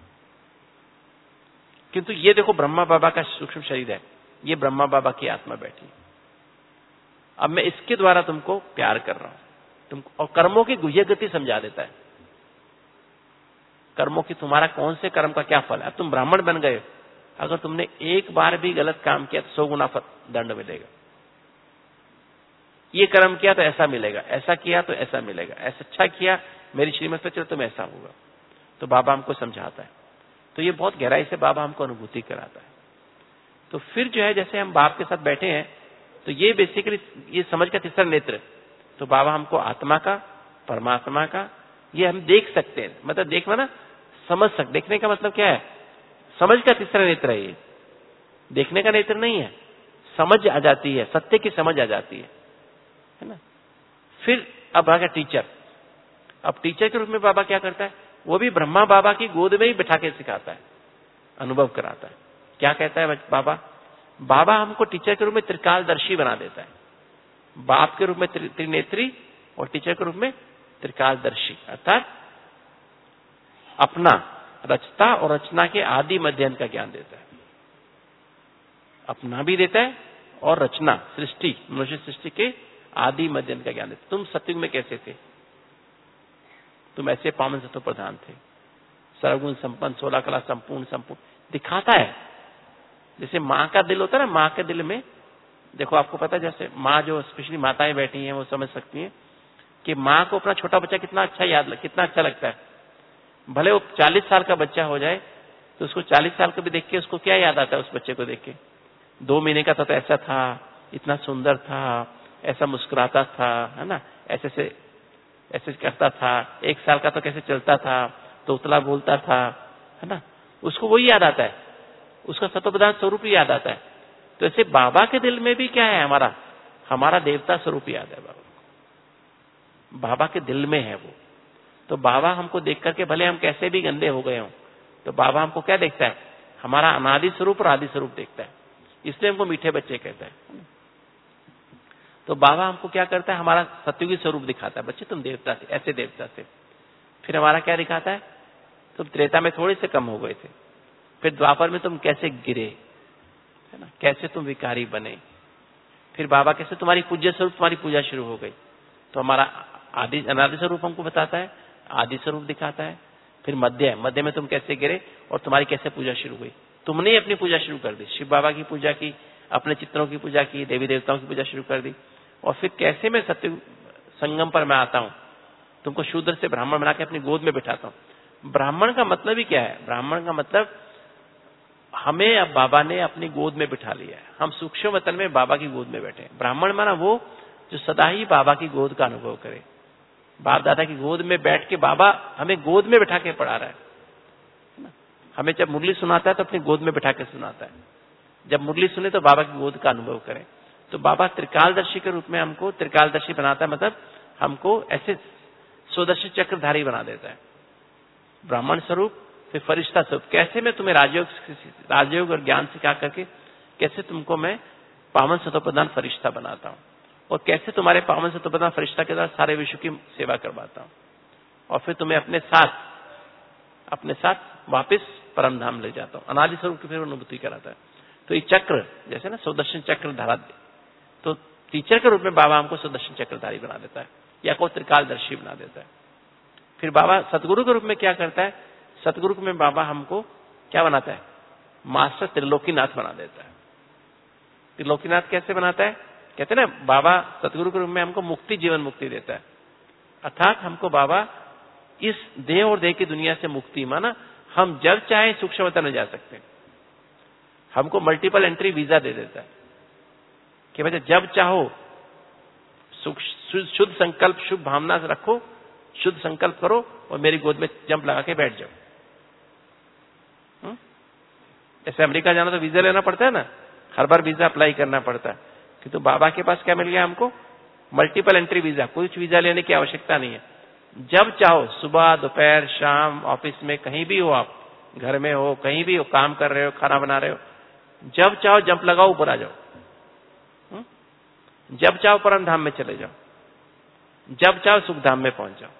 किंतु ये देखो ब्रह्मा बाबा का सूक्ष्म शरीर है, ये ब्रह्मा बाबा की आत्मा बैठी। अब मैं इसके द्वारा तुमको प्यार कर रहा हूं, तुमको। और कर्मों की गुह्य गति समझा देता है, कर्मों की, तुम्हारा कौन से कर्म का क्या फल है। अब तुम ब्राह्मण बन गए, अगर तुमने एक बार भी गलत काम किया तो सौ गुना दंड मिलेगा। ये कर्म किया तो ऐसा मिलेगा, ऐसा किया तो ऐसा मिलेगा, ऐसा अच्छा किया मेरी श्रीमत पे चलो तुम ऐसा होगा। तो बाबा हमको समझाता है, तो ये बहुत गहराई से बाबा हमको अनुभूति कराता है। तो फिर जो है, जैसे हम बाप के साथ बैठे हैं, तो ये बेसिकली ये समझ का तीसरा नेत्र। तो बाबा हमको आत्मा का, परमात्मा का, ये हम देख सकते हैं, मतलब देखना ना, समझ सकते। देखने का मतलब क्या है? समझ का तीसरा नेत्र है ये, देखने का नेत्र नहीं है। समझ आ जाती है, सत्य की समझ आ जाती है, है ना। फिर अब आ गया टीचर। अब टीचर के रूप में बाबा क्या करता है? वो भी ब्रह्मा बाबा की गोद में ही बैठा के सिखाता है, अनुभव कराता है। क्या कहता है बाबा? बाबा हमको टीचर के रूप में त्रिकालदर्शी बना देता है, बाप के रूप में त्रिनेत्री और टीचर के रूप में त्रिकालदर्शी, अर्थात अपना रचता और रचना के आदि मध्यांत का ज्ञान देता है। अपना भी देता है और रचना, सृष्टि, मनुष्य सृष्टि के आदि मध्यांत का ज्ञान देता है। तुम सत्युग में कैसे थे? तुम ऐसे पावन सत्व प्रधान थे, सर्वगुण संपन्न, सोलह कला संपूर्ण संपूर्ण दिखाता है। जैसे माँ का दिल होता है ना, माँ के दिल में देखो, आपको पता है जैसे माँ जो स्पेशली माताएं बैठी हैं वो समझ सकती हैं कि माँ को अपना छोटा बच्चा कितना अच्छा याद कितना अच्छा लगता है। भले वो चालीस साल का बच्चा हो जाए तो उसको चालीस साल को भी देख के उसको क्या याद आता है, उस बच्चे को देख के, दो महीने का था तो ऐसा था, इतना सुंदर था, ऐसा मुस्कुराता था, है ना, ऐसे से ऐसे करता था, एक साल का तो कैसे चलता था, तो उतला बोलता था, है ना, उसको वही याद आता है, उसका सतोप्रधान स्वरूप ही याद आता है। तो ऐसे बाबा के दिल में भी क्या है, हमारा हमारा देवता स्वरूप याद है बाबा, बाबा के दिल में है वो। तो बाबा हमको देख करके भले हम कैसे भी गंदे हो गए हों, तो बाबा हमको क्या देखता है, हमारा अनादि स्वरूप और आदि स्वरूप देखता है, इसलिए हमको मीठे बच्चे कहता है। तो बाबा हमको क्या करता है, हमारा सत्युगी स्वरूप दिखाता है, बच्चे तुम देवता थे, ऐसे देवता थे। फिर हमारा क्या दिखाता है, तुम त्रेता में थोड़े से कम हो गए थे, फिर द्वापर में तुम कैसे गिरे, है ना, कैसे तुम विकारी बने, फिर बाबा कैसे तुम्हारी पूज्य स्वरूप तुम्हारी पूजा शुरू हो गई। तो हमारा आदि अनादि स्वरूप हमको बताता है, आदि स्वरूप दिखाता है। फिर मध्य मध्य में तुम कैसे गिरे और तुम्हारी कैसे पूजा शुरू हुई, तुमने अपनी पूजा शुरू कर दी, शिव बाबा की पूजा की, अपने चित्रों की पूजा की, देवी देवताओं की पूजा शुरू कर दी। और फिर कैसे मैं सत्य संगम पर मैं आता हूं, तुमको शूद्र से ब्राह्मण बना के अपनी गोद में बिठाता हूं। ब्राह्मण का मतलब ही क्या है, ब्राह्मण का मतलब हमें अब बाबा ने अपनी गोद में बिठा लिया है, हम सूक्ष्म वतन में बाबा की गोद में बैठे। ब्राह्मण माना वो जो सदा ही बाबा की गोद का अनुभव करे, बाप दादा की गोद में बैठ के बाबा हमें गोद में बिठा के पढ़ा रहा है। हमें जब मुरली सुनाता है तो अपनी गोद में बिठा के सुनाता है, जब मुरली सुने तो बाबा की गोद का अनुभव करें। तो बाबा त्रिकालदर्शी के रूप में हमको त्रिकालदर्शी बनाता है, मतलब हमको ऐसे स्वदर्शी चक्रधारी बना देता है। ब्राह्मण स्वरूप, फिर फरिश्ता स्वरूप, कैसे मैं तुम्हें राजयोग राजयोग और ज्ञान सिखा करके कैसे तुमको मैं पावन सतोप्रधान फरिश्ता बनाता हूं, और कैसे तुम्हारे पावन सतोप्रधान फरिश्ता के साथ सारे विश्व की सेवा करवाता हूं, और फिर तुम्हें अपने साथ अपने साथ वापस परम धाम ले जाता हूं, अनादि स्वरूप की फिर अनुभूति कराता है। तो ये चक्र जैसे ना सुदर्शन चक्र धारा, तो टीचर के रूप में बाबा हमको सुदर्शन चक्रधारी बना देता है या को त्रिकालदर्शी बना देता है। फिर बाबा सतगुरु के रूप में क्या करता है, सतगुरु में बाबा हमको क्या बनाता है, मास्टर त्रिलोकीनाथ बना देता है। त्रिलोकीनाथ कैसे बनाता है, कहते हैं ना बाबा सतगुरु के रूप में हमको मुक्ति, जीवन मुक्ति देता है, अर्थात हमको बाबा इस देह और देह की दुनिया से मुक्ति, माना हम जब चाहे सूक्ष्म वतन में जा सकते हैं, हमको मल्टीपल एंट्री वीजा दे देता है कि भाई जब चाहो शुद्ध संकल्प शुभ भावना से रखो, शुद्ध संकल्प करो और मेरी गोद में जंप लगा के बैठ जाओ। जैसे अमेरिका जाना तो वीजा लेना पड़ता है ना, हर बार वीजा अप्लाई करना पड़ता है, किंतु तो बाबा के पास क्या मिल गया हमको, मल्टीपल एंट्री वीजा, कुछ वीजा लेने की आवश्यकता नहीं है। जब चाहो सुबह दोपहर शाम, ऑफिस में कहीं भी हो, आप घर में हो, कहीं भी हो, काम कर रहे हो, खाना बना रहे हो, जब चाहो जंप लगाओ, ऊपर आ जाओ, जब चाहो परम धाम में चले जाओ, जब चाहो सुख धाम में पहुंच जाओ।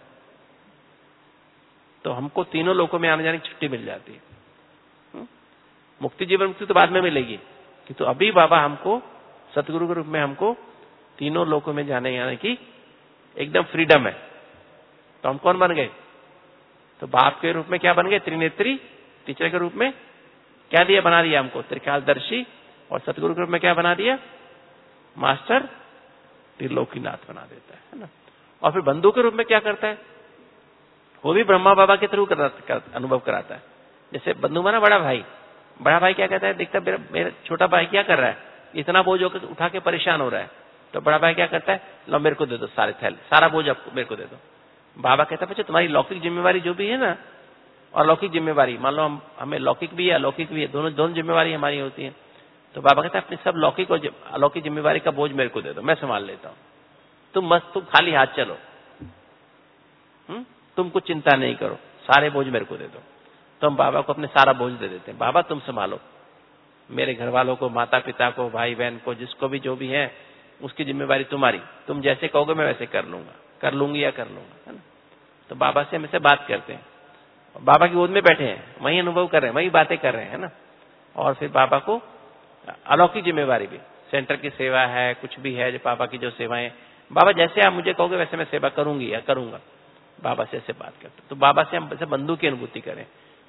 तो हमको तीनों लोकों में आने जाने की छुट्टी मिल जाती है। मुक्ति जीवन मुक्ति तो बाद में मिलेगी, किंतु अभी बाबा हमको सतगुरु के रूप में हमको तीनों लोकों में जाने आने की एकदम फ्रीडम है। तो हम कौन बन गए, तो बाप के रूप में क्या बन गए, त्रिनेत्री। टीचर के रूप में क्या दिया, बना दिया हमको त्रिकालदर्शी, और सतगुरु के रूप में क्या बना दिया, मास्टर त्रिलोकीनाथ बना देता है ना। और फिर बंधु के रूप में क्या करता है, वो भी ब्रह्मा बाबा के थ्रू अनुभव कराता है। जैसे बंधु माना बड़ा भाई, बड़ा भाई क्या कहता है, देखता मेरा, मेरा छोटा भाई क्या कर रहा है, इतना बोझ होकर उठा के परेशान हो रहा है, तो बड़ा भाई क्या करता है, लो मेरे को दे दो सारे थैले, सारा बोझ आपको मेरे को दे दो। बाबा कहता है बच्चे तुम्हारी लौकिक जिम्मेवारी जो भी है ना, और लौकिक जिम्मेवारी, मान लो हम हमें लौकिक भी है अलौकिक भी है, दोनों दोनों जिम्मेवारी हमारी होती है। तो बाबा कहता है अपनी सब लौकिक और अलौकिक जिम्मेवारी का बोझ मेरे को दे दो, मैं संभाल लेता हूं, तुम मस्त तुम खाली हाथ चलो, हुँ? तुम कुछ चिंता नहीं करो, सारे बोझ मेरे को दे दो। तो हम बाबा को अपने सारा बोझ दे देते हैं, बाबा तुम संभालो, मेरे घर वालों को, माता पिता को, भाई बहन को, जिसको भी जो भी है उसकी जिम्मेवारी तुम्हारी, तुम जैसे कहोगे मैं वैसे कर लूंगा, कर लूंगी या कर लूंगा, है ना। तो बाबा से हम इससे बात करते हैं, बाबा की गोद में बैठे हैं, वही अनुभव कर रहे हैं, वही बातें कर रहे हैं, है ना। और फिर बाबा को अलौकिक जिम्मेवारी भी, सेंटर की सेवा है, कुछ भी है जो बाबा की जो सेवाएं, बाबा जैसे आप मुझे कहोगे वैसे मैं सेवा करूंगी या करूंगा, बाबा से ऐसे बात करते। तो बाबा से हम ऐसे बंधु की अनुभूति करें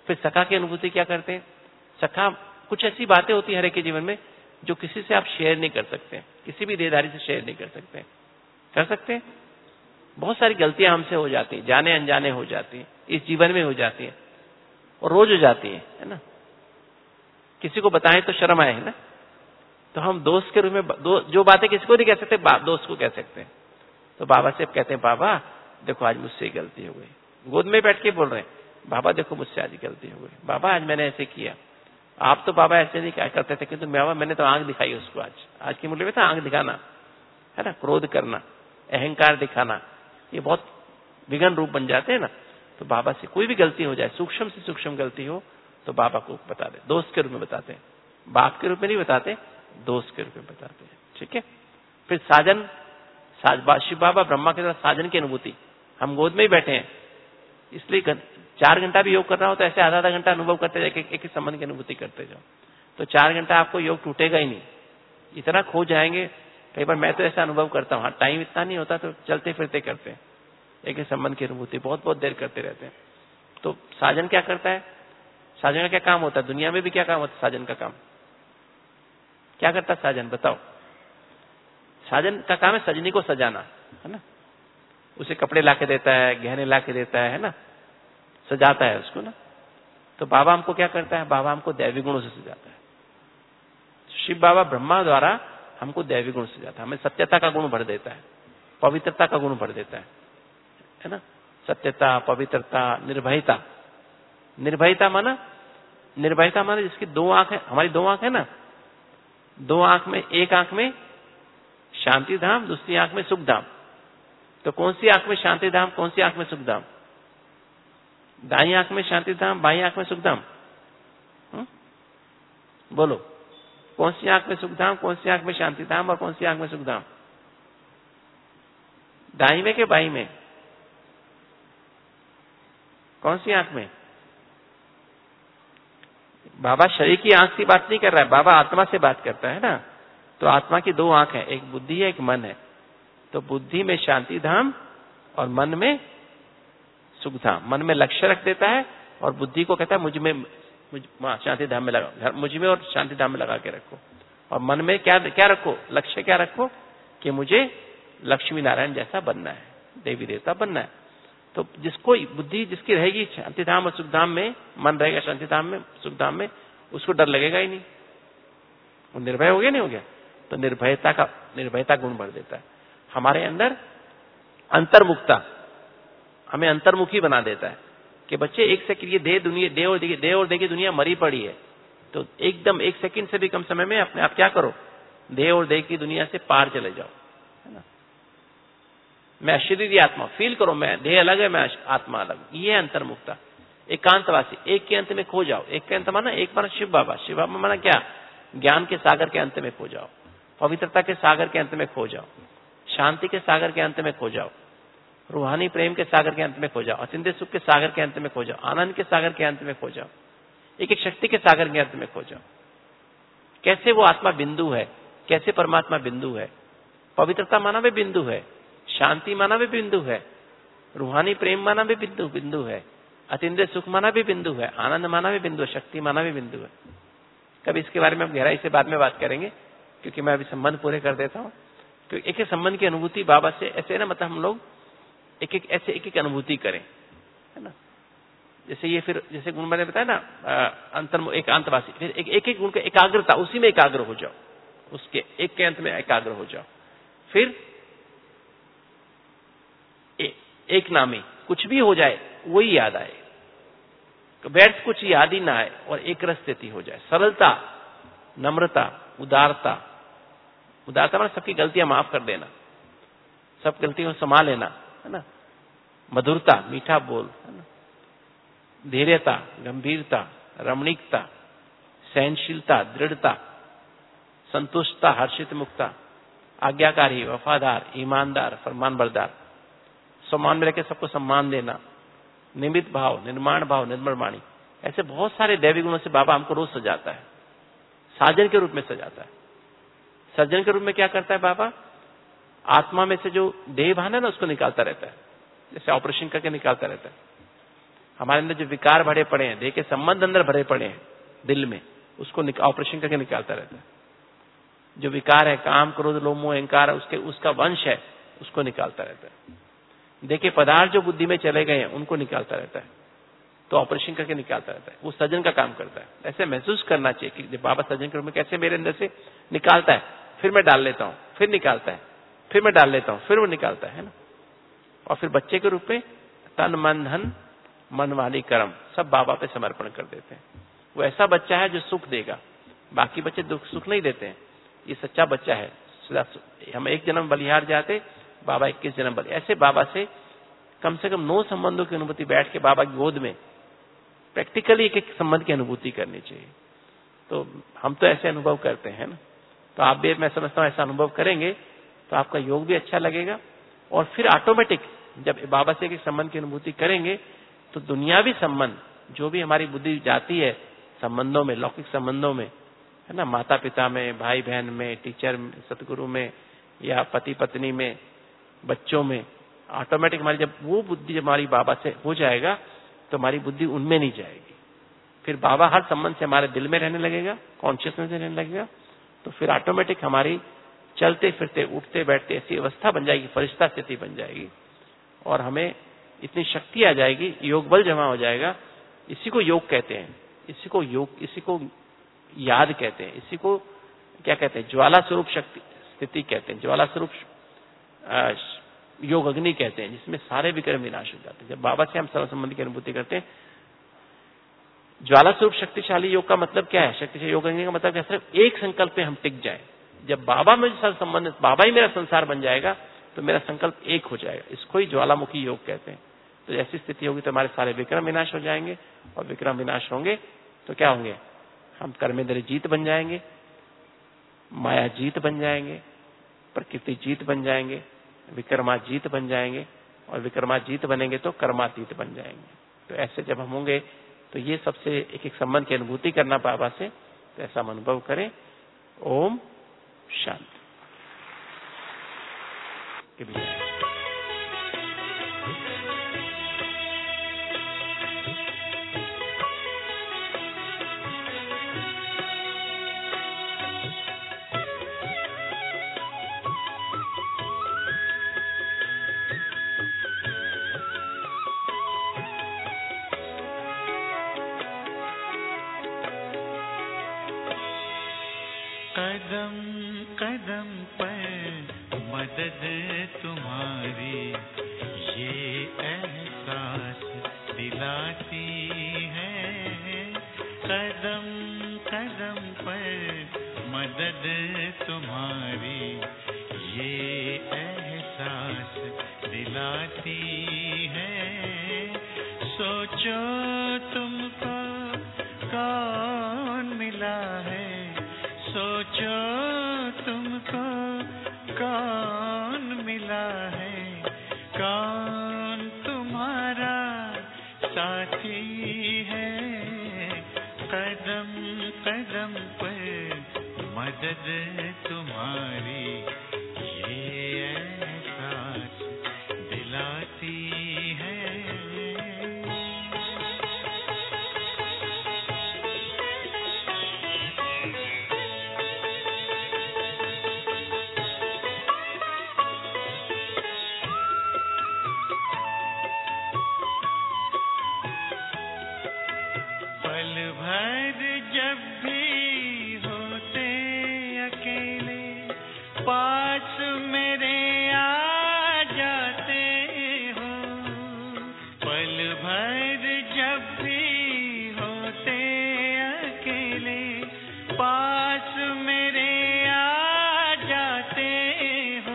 फिर सखा की अनुभूति क्या करते हैं? सखा कुछ ऐसी बातें होती है हर एक के जीवन में जो किसी से आप शेयर नहीं कर सकते, किसी भी देहधारी से शेयर नहीं कर सकते। कर सकते हैं? बहुत सारी गलतियां हमसे हो जाती हैं, जाने अनजाने हो जाती हैं, इस जीवन में हो जाती हैं और रोज हो जाती है, है ना। किसी को बताएं तो शर्म आए, है ना। तो हम दोस्त के रूप में दो, जो बातें किसी को नहीं कह सकते, दोस्त को कह सकते हैं। तो बाबा से कहते हैं, बाबा देखो आज मुझसे गलती हो गई। गोद में बैठ के बोल रहे हैं, बाबा देखो मुझसे आज गलती हो गई, बाबा आज मैंने ऐसे किया। आप तो बाबा ऐसे नहीं क्या करते थे, किंतु बाबा मैंने तो आंख दिखाई उसको। आज आज की मूल्य में था आंख दिखाना, है ना, क्रोध करना, अहंकार दिखाना, ये बहुत विघन रूप बन जाते हैं ना। तो बाबा से कोई भी गलती हो जाए, सूक्ष्म से सूक्ष्म गलती हो तो बाबा को बता दे, दोस्त के रूप में बताते हैं, बाप के रूप में नहीं बताते, दोस्त के रूप में बताते हैं। ठीक है। फिर साजन, साज, शिव बाबा ब्रह्मा के साथ साजन की अनुभूति, हम गोद में ही बैठे हैं, इसलिए चार घंटा भी योग करना हो तो ऐसे आधा आधा घंटा अनुभव करते जाए, एक एक संबंध की अनुभूति करते जाओ, तो चार घंटा आपको योग टूटेगा ही नहीं, इतना खो जाएंगे। कई बार मैं तो ऐसा अनुभव करता हूँ, हाँ टाइम इतना नहीं होता तो चलते फिरते करते हैं, एक एक संबंध की अनुभूति बहुत बहुत देर करते रहते हैं। तो साजन क्या करता है? साजन का क्या काम होता है? दुनिया में भी क्या काम होता है साजन का काम? क्या करता है साजन, बताओ? साजन का काम है सजनी को सजाना, है ना। उसे कपड़े लाके देता है, गहने लाके देता है, है ना, सजाता है उसको ना। तो बाबा हमको क्या करता है? बाबा हमको दैवी गुणों से सजाता है। शिव बाबा ब्रह्मा द्वारा हमको दैवी गुण सजाता है, हमें सत्यता का गुण भर देता है, पवित्रता का गुण भर देता है, है ना। सत्यता, पवित्रता, निर्भयता। निर्भयता माना, निर्भयता माना जिसकी दो आंख है, हमारी दो आंख है ना, दो आंख में, एक आंख में शांति धाम, दूसरी आंख में सुख धाम। तो कौन सी आंख में शांति धाम, कौन सी आंख में सुख धाम? दाई आंख में शांति धाम, बाई आंख में सुख धाम। बोलो, कौन सी आंख में सुख धाम, कौन सी आंख में शांति धाम और कौन सी आंख में सुख धाम? दाई में के बाई में? कौन सी आंख में? बाबा शरीर की आंख की बात नहीं कर रहा है, बाबा आत्मा से बात करता है ना। तो आत्मा की दो आंख है, एक बुद्धि है, एक मन है। तो बुद्धि में शांति धाम और मन में सुख धाम। मन में लक्ष्य रख देता है और बुद्धि को कहता है मुझ में, मुझ शांति धाम में लगा, मुझ में और शांति धाम में लगा के रखो। और मन में क्या क्या रखो, लक्ष्य क्या रखो कि मुझे लक्ष्मी नारायण जैसा बनना है, देवी देवता बनना है। तो जिसको बुद्धि जिसकी रहेगी शांति धाम और सुख धाम में, मन रहेगा शांति धाम में, सुख धाम में, उसको डर लगेगा ही नहीं, वो निर्भय हो गया, नहीं हो गया। तो निर्भयता का, निर्भयता गुण भर देता है हमारे अंदर। अंतर्मुखता हमें अंतर्मुखी बना देता है कि बच्चे एक सेकंड, ये देह दुनिया, देह और देह देह और देह की दुनिया मरी पड़ी है, तो एकदम एक सेकंड से भी कम समय में अपने आप क्या करो, देह और देह की दुनिया से पार चले जाओ, है ना। मैं अशरीरी आत्मा, फील करो, मैं देह अलग है, मैं आत्मा अलग। ये है अंतर्मुखता। एकांतवासी, एक के अंत में खो जाओ। एक के अंत माना, एक माना शिव बाबा, शिव बाबा माना क्या? ज्ञान के सागर के अंत में खो जाओ, पवित्रता के सागर के अंत में खो जाओ, शांति के सागर के अंत में खो जाओ, रूहानी प्रेम के सागर के अंत में खो जाओ, अचिंत्य सुख के सागर के अंत में खो जाओ, आनंद के सागर के अंत में खो जाओ, एक एक शक्ति के सागर के अंत में खो जाओ। कैसे वो आत्मा बिंदु है, कैसे परमात्मा बिंदु है, पवित्रता माना भी बिंदु है, शांति माना भी बिंदु है, रूहानी प्रेम माना भी बिंदु बिंदु है, अचिंत्य सुख माना भी बिंदु है, आनंद माना भी बिंदु है, शक्ति माना भी बिंदु है। कभी इसके बारे में हम गहराई से बाद में बात करेंगे, क्योंकि मैं अभी संबंध पूरे कर देता हूँ। क्योंकि एक एक संबंध की अनुभूति बाबा से ऐसे ना, मतलब हम लोग एक एक ऐसे एक एक अनुभूति करें, है ना। जैसे ये फिर जैसे गुण मैंने बताया ना, अंतर एकांतवासी, फिर एक एक, एक गुण का एकाग्रता, उसी में एकाग्र हो जाओ, उसके एक के अंत में एकाग्र हो जाओ। फिर ए, एक नामी, कुछ भी हो जाए वही याद आए, व्यर्थ कुछ याद ही ना आए और एक रस स्थिति हो जाए। सरलता, नम्रता, उदारता, उदारता मतलब सबकी गलतियां माफ कर देना, सब गलतियों को संभाल लेना, है ना। मधुरता, मीठा बोल, है ना। धैर्यता, गंभीरता, रमणीकता, सहनशीलता, दृढ़ता, संतुष्टता, हर्षित मुक्ता, आज्ञाकारी, वफादार, ईमानदार, फरमानबरदार, सम्मान में रहकर सबको सम्मान देना, निमित भाव, निर्माण भाव, निर्मल वाणी। ऐसे बहुत सारे दैवी गुणों से बाबा हमको रोज सजाता है, साजन के रूप में सजाता है। सर्जन के रूप में क्या करता है बाबा? आत्मा में से जो देह भान है ना, उसको निकालता रहता है, जैसे ऑपरेशन करके निकालता रहता है। हमारे अंदर जो विकार भरे पड़े हैं, देह के संबंध अंदर भरे पड़े हैं दिल में, उसको ऑपरेशन करके निकालता रहता है। जो विकार है, काम, क्रोध, लोभ, मोह, अहंकार, उसके उसका वंश है, उसको निकालता रहता है। देखिए पदार्थ जो बुद्धि में चले गए हैं उनको निकालता रहता है, तो ऑपरेशन करके निकालता रहता है। वो सजन का काम करता है। ऐसे महसूस करना चाहिए कि जब बाबा सजन के रूप में कैसे मेरे अंदर से निकालता है, फिर मैं डाल लेता हूं, फिर निकालता है, फिर मैं डाल लेता हूं, फिर वो निकालता है ना। और फिर बच्चे के रूप में तन मन धन मन वाणी कर्म सब बाबा पे समर्पण कर देते हैं। वो ऐसा बच्चा है जो सुख देगा, बाकी बच्चे दुख सुख नहीं देते हैं। ये सच्चा बच्चा है। हम एक जन्म बलिहार जाते, बाबा इक्कीस जन्म बलि। ऐसे बाबा से कम से कम नौ संबंधों की अनुभूति बैठ के बाबा की गोद में प्रैक्टिकली एक एक संबंध की अनुभूति करनी चाहिए। तो हम तो ऐसे अनुभव करते हैं ना, तो आप भी, मैं समझता हूं, ऐसा अनुभव करेंगे तो आपका योग भी अच्छा लगेगा। और फिर ऑटोमेटिक जब बाबा से एक संबंध की अनुभूति करेंगे तो दुनियावी संबंध जो भी हमारी बुद्धि जाती है संबंधों में, लौकिक संबंधों में, है ना, माता पिता में, भाई बहन में, टीचर में, सतगुरु में, या पति पत्नी में, बच्चों में, ऑटोमेटिक हमारी जब वो बुद्धि जब हमारी बाबा से हो जाएगा तो हमारी बुद्धि उनमें नहीं जाएगी। फिर बाबा हर संबंध से हमारे दिल में रहने लगेगा, कॉन्शियसनेस में रहने लगेगा। तो फिर ऑटोमेटिक हमारी चलते फिरते उठते बैठते ऐसी अवस्था बन जाएगी, फरिश्ता स्थिति बन जाएगी, और हमें इतनी शक्ति आ जाएगी, योग बल जमा हो जाएगा। इसी को योग कहते हैं, इसी को योग, इसी को याद कहते हैं, इसी को क्या कहते हैं, ज्वाला स्वरूप शक्ति स्थिति कहते हैं, ज्वाला स्वरूप योग अग्नि कहते हैं, जिसमें सारे विक्रम विनाश हो जाते हैं। जब बाबा से हम सर्व संबंधी की अनुभूति करते हैं, ज्वाला स्वरूप शक्तिशाली योग का मतलब क्या है, शक्तिशाली योग अग्नि का मतलब क्या, सिर्फ एक संकल्प पे हम टिक जाए। जब बाबा में सर्व संबंध, बाबा ही मेरा संसार बन जाएगा तो मेरा संकल्प एक हो जाएगा। इसको ही ज्वालामुखी योग कहते हैं। तो ऐसी स्थिति होगी तो हमारे सारे विक्रम विनाश हो जाएंगे, और विक्रम विनाश होंगे तो क्या होंगे, हम कर्मेंद्रिय जीत बन जाएंगे, माया जीत बन जाएंगे, प्रकृति जीत बन जाएंगे, विक्रमा जीत बन जाएंगे, और विक्रमा जीत बनेंगे तो कर्मातीत बन जाएंगे। तो ऐसे जब हम होंगे तो ये सबसे एक एक संबंध की अनुभूति करना बाबा से, तो ऐसा हम अनुभव करें। ओम शांति। कदम कदम पर मदद तुम्हारी ये एहसास दिलाती है। कदम कदम पर मदद तुम्हारी ये एहसास दिलाती है। सोचो तुमको कौन मिला है, सोचो तुमको कौन मिला है, कौन तुम्हारा साथी है। कदम कदम पर मदद तुम्हारी ये एहसास दिलाती है। जब भी होते अकेले पास मेरे आ जाते हो, पल भर जब भी होते अकेले पास मेरे आ जाते हो।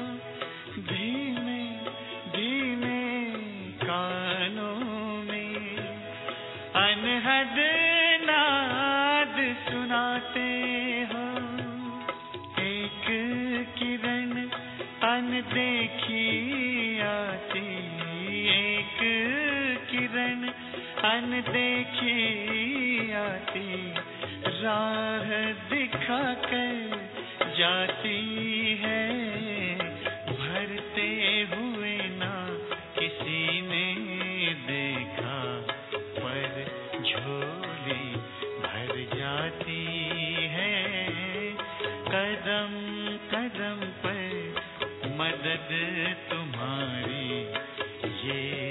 धीमे धीमे कानों में अनहद नाद सुनाते हो। एक किरण अनदेखी आती, एक किरण अनदेखी आती, राह दिखा कर जाती है। भरते हुए ना किसी ने देखा, कदम कदम पर मदद तुम्हारी, ये